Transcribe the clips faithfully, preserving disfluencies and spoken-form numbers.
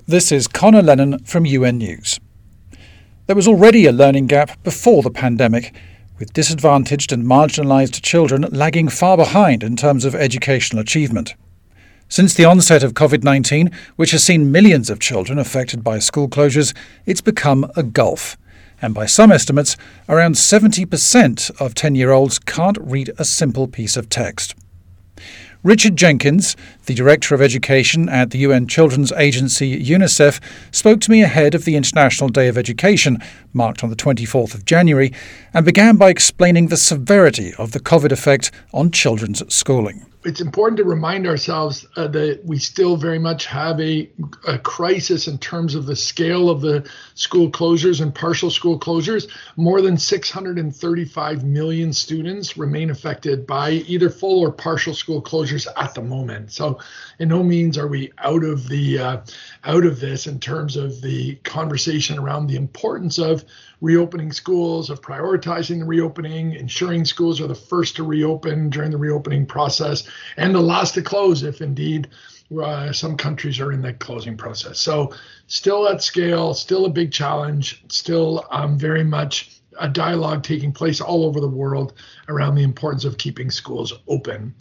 This is Connor Lennon from U N News. There was already a learning gap before the pandemic, with disadvantaged and marginalised children lagging far behind in terms of educational achievement. Since the onset of covid nineteen, which has seen millions of children affected by school closures, it's become a gulf. And by some estimates, around seventy percent of ten-year-olds can't read a simple piece of text. Richard Jenkins, the Director of Education at the U N Children's Agency UNICEF, spoke to me ahead of the International Day of Education, marked on the twenty-fourth of January, and began by explaining the severity of the COVID effect on children's schooling. It's important to remind ourselves uh, that we still very much have a, a crisis in terms of the scale of the school closures and partial school closures. More than six hundred thirty-five million students remain affected by either full or partial school closures at the moment. So in no means are we out of the uh, out of this in terms of the conversation around the importance of reopening schools, of prioritizing the reopening, ensuring schools are the first to reopen during the reopening process, and the last to close if indeed uh, some countries are in the closing process. So still at scale, still a big challenge, still um, very much a dialogue taking place all over the world around the importance of keeping schools open.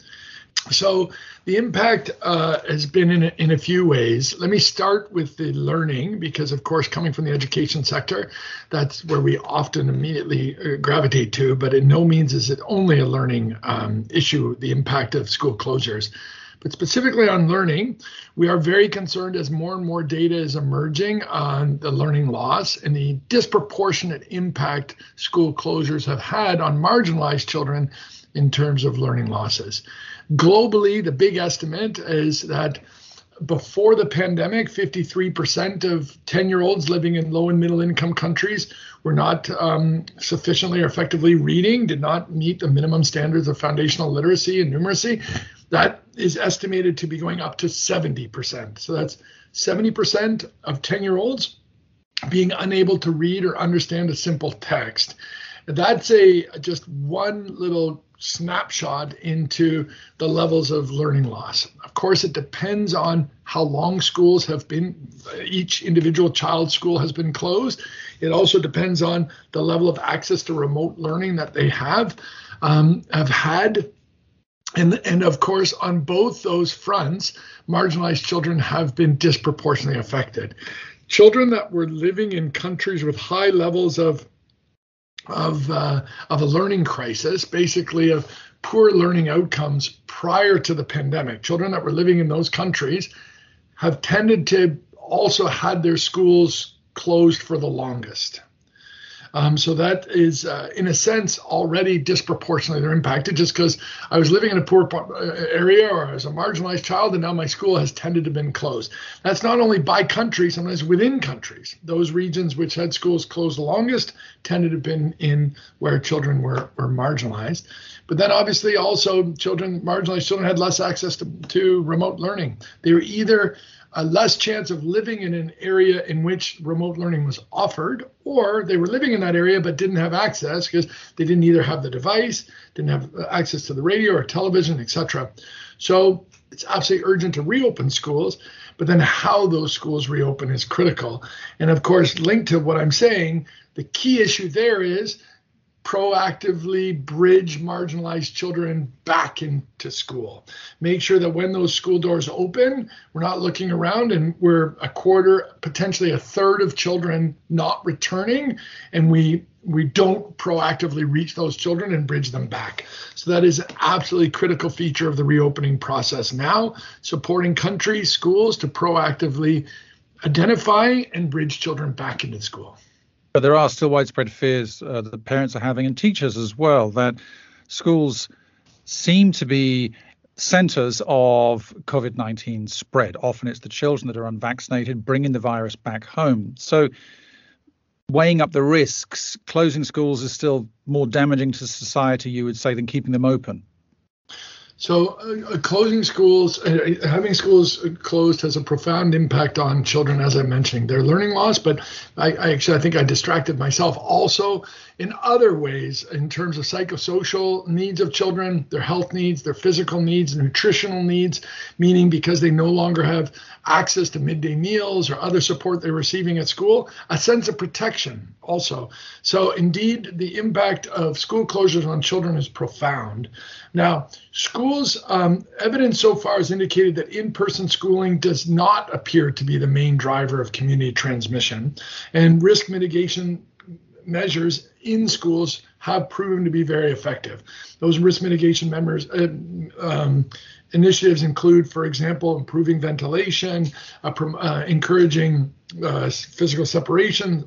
So the impact uh, has been in a, in a few ways. Let me start with the learning, because of course, coming from the education sector, that's where we often immediately uh, gravitate to, but in no means is it only a learning um, issue, the impact of school closures. But specifically on learning, we are very concerned as more and more data is emerging on the learning loss and the disproportionate impact school closures have had on marginalized children in terms of learning losses. Globally, the big estimate is that before the pandemic, fifty-three percent of ten-year-olds living in low and middle income countries were not um, sufficiently or effectively reading, did not meet the minimum standards of foundational literacy and numeracy. That is estimated to be going up to seventy percent. So that's seventy percent of ten-year-olds being unable to read or understand a simple text. That's a just one little snapshot into the levels of learning loss. Of course, it depends on how long schools have been, each individual child's school has been closed. It also depends on the level of access to remote learning that they have, um, have had. And, and of course, on both those fronts, marginalized children have been disproportionately affected. Children that were living in countries with high levels of of uh, of a learning crisis, basically of poor learning outcomes prior to the pandemic. Children that were living in those countries have tended to also had their schools closed for the longest. Um, so that is, uh, in a sense, already disproportionately they're impacted just because I was living in a poor area or I was a marginalized child and now my school has tended to have been closed. That's not only by country, sometimes within countries. Those regions which had schools closed the longest tended to have been in where children were, were marginalized. But then obviously also children, marginalized children had less access to, to remote learning. They were either a less chance of living in an area in which remote learning was offered, or they were living in that area but didn't have access because they didn't either have the device, didn't have access to the radio or television, et cetera. So it's absolutely urgent to reopen schools, but then how those schools reopen is critical. And of course, linked to what I'm saying, the key issue there is proactively bridge marginalized children back into school. Make sure that when those school doors open, we're not looking around and we're a quarter, potentially a third of children not returning, and we we don't proactively reach those children and bridge them back. So that is an absolutely critical feature of the reopening process now, supporting countries, schools to proactively identify and bridge children back into school. But there are still widespread fears uh, that parents are having, and teachers as well, that schools seem to be centres of covid nineteen spread. Often it's the children that are unvaccinated bringing the virus back home. So weighing up the risks, closing schools is still more damaging to society, you would say, than keeping them open. So uh, closing schools, uh, having schools closed has a profound impact on children, as I mentioned, their learning loss. But I, I actually, I think I distracted myself also in other ways in terms of psychosocial needs of children, their health needs, their physical needs, nutritional needs, meaning because they no longer have access to midday meals or other support they're receiving at school, a sense of protection also. So indeed, the impact of school closures on children is profound. Now, schools, um, evidence so far has indicated that in-person schooling does not appear to be the main driver of community transmission, and risk mitigation measures in schools have proven to be very effective. Those risk mitigation members, uh, um, initiatives include, for example, improving ventilation, uh, prom- uh, encouraging uh, physical separation,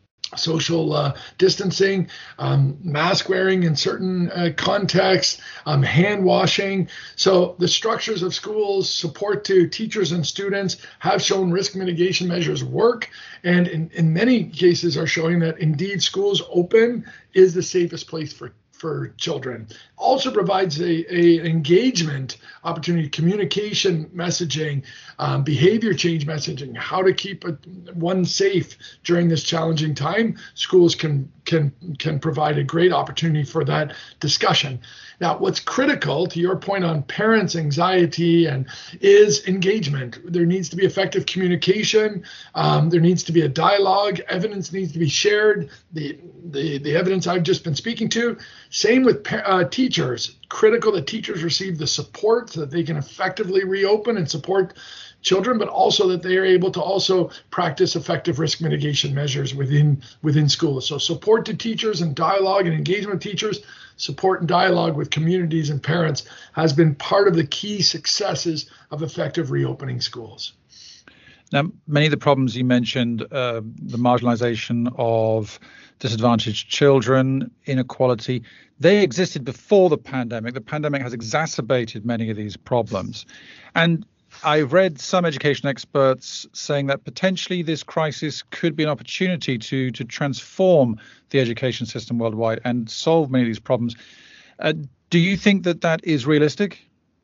social uh, distancing, um, mask wearing in certain uh, contexts, um, hand washing. So the structures of schools, support to teachers and students have shown risk mitigation measures work, and in, in many cases are showing that indeed schools open is the safest place for for children. Also provides a, a engagement opportunity, communication messaging, um, behavior change messaging, how to keep a, one safe during this challenging time. Schools can can can provide a great opportunity for that discussion. Now, what's critical to your point on parents' anxiety and is engagement. There needs to be effective communication. Um, there needs to be a dialogue. Evidence needs to be shared. The the the evidence I've just been speaking to. Same with uh, teachers. Critical that teachers receive the support so that they can effectively reopen and support children, but also that they are able to also practice effective risk mitigation measures within within schools. So support to teachers and dialogue and engagement with teachers, support and dialogue with communities and parents has been part of the key successes of effective reopening schools. Now, many of the problems you mentioned, uh, the marginalization of disadvantaged children, inequality, they existed before the pandemic. The pandemic has exacerbated many of these problems. And I've read some education experts saying that potentially this crisis could be an opportunity to, to transform the education system worldwide and solve many of these problems. Uh, do you think that that is realistic?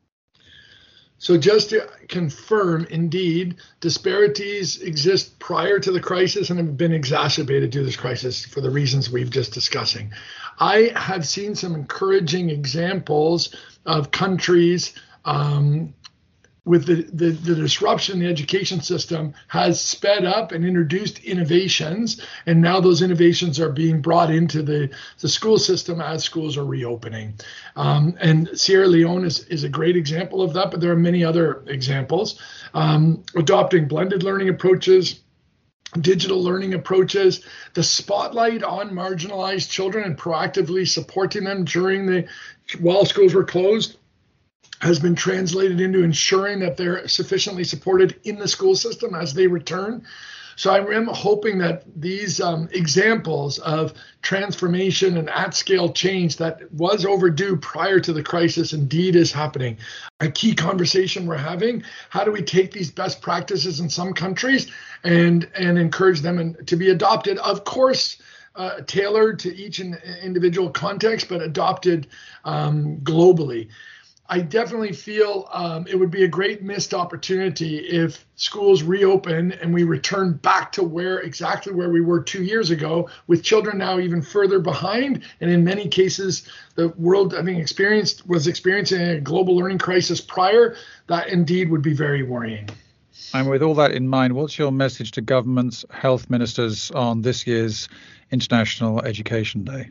So just to confirm, indeed, disparities exist prior to the crisis and have been exacerbated due to this crisis for the reasons we've just discussing. I have seen some encouraging examples of countries um, with the, the, the disruption in the education system has sped up and introduced innovations. And now those innovations are being brought into the, the school system as schools are reopening. Um, and Sierra Leone is, is a great example of that, but there are many other examples. Um, adopting blended learning approaches, digital learning approaches, the spotlight on marginalized children and proactively supporting them during the, while schools were closed, has been translated into ensuring that they're sufficiently supported in the school system as they return. So I am hoping that these um, examples of transformation and at-scale change that was overdue prior to the crisis indeed is happening. A key conversation we're having, how do we take these best practices in some countries and, and encourage them in, to be adopted, of course, uh, tailored to each individual context, but adopted um, globally. I definitely feel um, it would be a great missed opportunity if schools reopen and we return back to where exactly where we were two years ago, with children now even further behind. And in many cases, the world, I think, experienced was experiencing a global learning crisis prior. That indeed would be very worrying. And with all that in mind, what's your message to governments, health ministers on this year's International Education Day?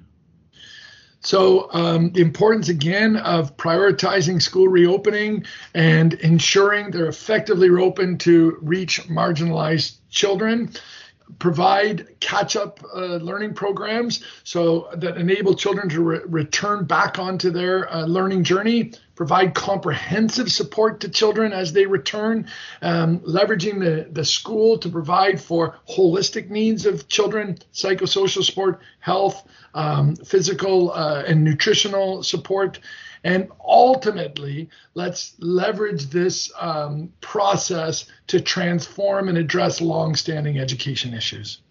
So um, the importance, again, of prioritizing school reopening and ensuring they're effectively reopened to reach marginalized children. Provide catch-up uh, learning programs so that enable children to re- return back onto their uh, learning journey. Provide comprehensive support to children as they return, um, leveraging the, the school to provide for holistic needs of children, psychosocial support, health, um, physical uh, and nutritional support. And ultimately, let's leverage this um, process to transform and address longstanding education issues.